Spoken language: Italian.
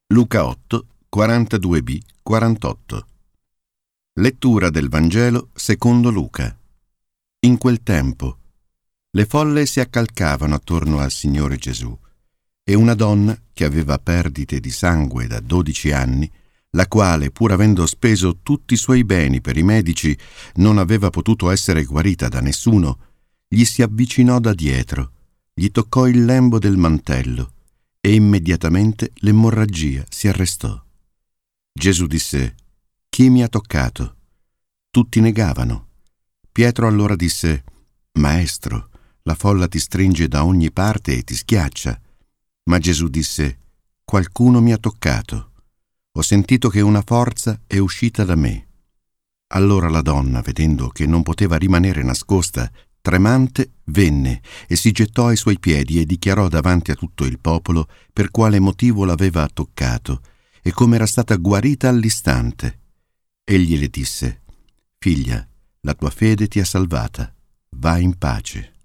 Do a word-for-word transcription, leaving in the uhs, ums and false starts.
Luca otto, quarantadue b, quarantotto. Lettura del Vangelo secondo Luca. In quel tempo le folle si accalcavano attorno al Signore Gesù e una donna che aveva perdite di sangue da dodici anni, la quale, pur avendo speso tutti i suoi beni per i medici, non aveva potuto essere guarita da nessuno, gli si avvicinò da dietro, gli toccò il lembo del mantello e immediatamente l'emorragia si arrestò. Gesù disse: «Chi mi ha toccato?» Tutti negavano. Pietro allora disse: «Maestro, la folla ti stringe da ogni parte e ti schiaccia». Ma Gesù disse: «Qualcuno mi ha toccato. Ho sentito che una forza è uscita da me». Allora la donna, vedendo che non poteva rimanere nascosta, tremante, venne e si gettò ai suoi piedi e dichiarò davanti a tutto il popolo per quale motivo l'aveva toccato e come era stata guarita all'istante. Egli le disse: «Figlia, la tua fede ti ha salvata. Va in pace».